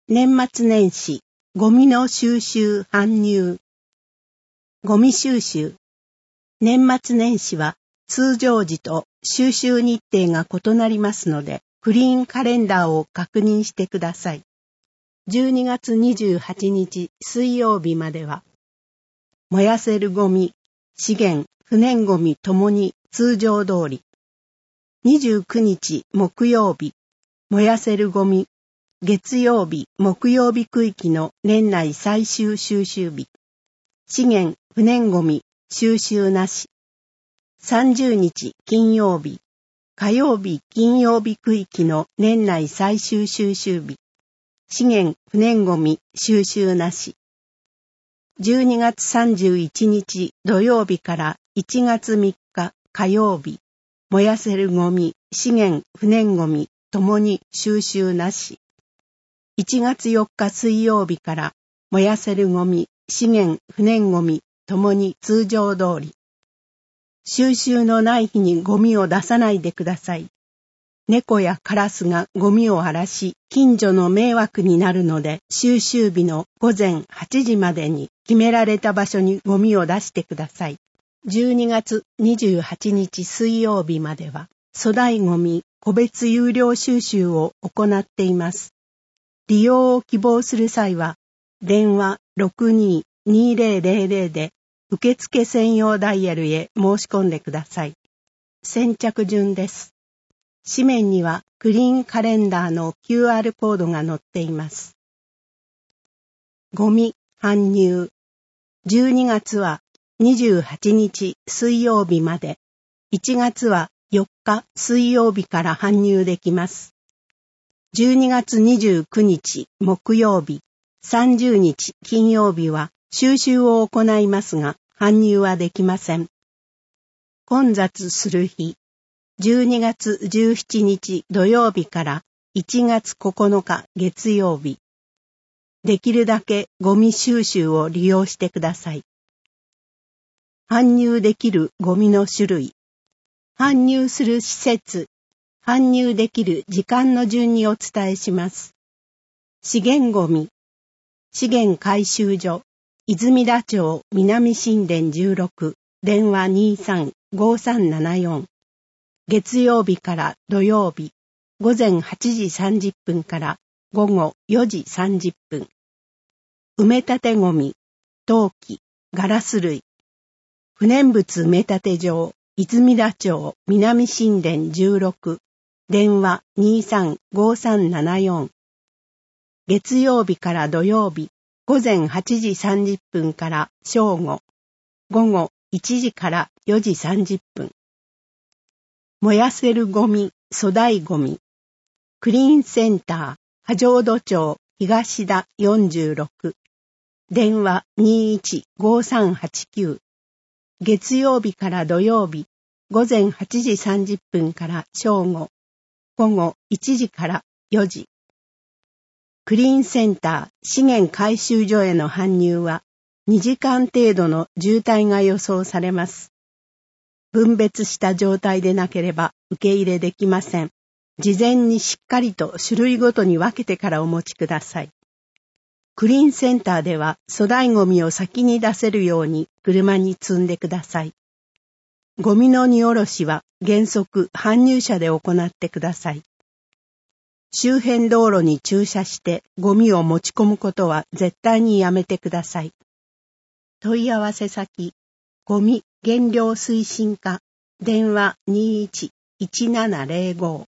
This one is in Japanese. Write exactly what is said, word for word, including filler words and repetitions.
年末年始、ゴミの収集搬入。ゴミ収集。年末年始は通常時と収集日程が異なりますので、クリーンカレンダーを確認してください。じゅうにがつにじゅうはちにち水曜日までは、燃やせるゴミ、資源、不燃ゴミともに通常通り。にじゅうくにち木曜日、燃やせるゴミ、月曜日、木曜日区域の年内最終収集日。資源、不燃ゴミ、収集なし。さんじゅうにち金曜日、火曜日、金曜日区域の年内最終収集日。資源、不燃ゴミ、収集なし。じゅうにがつさんじゅういちにち土曜日からいちがつみっか火曜日、燃やせるゴミ、資源、不燃ゴミ、ともに収集なし。いちがつよっか水曜日から燃やせるゴミ、資源、不燃ゴミ、ともに通常通り。収集のない日にゴミを出さないでください。猫やカラスがゴミを荒らし、近所の迷惑になるので、収集日のごぜんはちじまでに決められた場所にゴミを出してください。じゅうにがつにじゅうはちにち水曜日までは、粗大ゴミ個別有料収集を行っています。利用を希望する際は、電話 ろくにーにーぜろぜろぜろ で受付専用ダイヤルへ申し込んでください。先着順です。紙面にはクリーンカレンダーの キューアール コードが載っています。ゴミ搬入。じゅうにがつはにじゅうはちにち水曜日まで、いちがつはよっか水曜日から搬入できます。じゅうにがつにじゅうくにち木曜日、さんじゅうにち金曜日は収集を行いますが、搬入はできません。混雑する日、じゅうにがつじゅうしちにち土曜日からいちがつここのか月曜日。できるだけゴミ収集を利用してください。搬入できるゴミの種類。搬入する施設。搬入できる時間の順にお伝えします。資源ゴミ。資源回収所。泉田町南新田じゅうろく。電話 にーさんごさんななよん。月曜日から土曜日。ごぜんはちじさんじゅっぷんからごごよじさんじゅっぷん。埋め立てゴミ。陶器。ガラス類。不燃物埋め立て場。泉田町南新田じゅうろく。電話 にーさんごさんななよん。月曜日から土曜日、ごぜんはちじさんじゅっぷんから正午、午後いちじからよじさんじゅっぷん。燃やせるゴミ、粗大ゴミ。クリーンセンター、波状土町東田よんじゅうろく。電話 にーいちごさんはちきゅう。月曜日から土曜日、ごぜんはちじさんじゅっぷんから正午、午後いちじからよじ。クリーンセンター資源回収所への搬入はにじかん程度の渋滞が予想されます。分別した状態でなければ受け入れできません。事前にしっかりと種類ごとに分けてからお持ちください。クリーンセンターでは粗大ゴミを先に出せるように車に積んでください。ゴミの荷下ろしは原則搬入車で行ってください。周辺道路に駐車してゴミを持ち込むことは絶対にやめてください。問い合わせ先、ゴミ減量推進課、電話 にーいちいちななぜろご。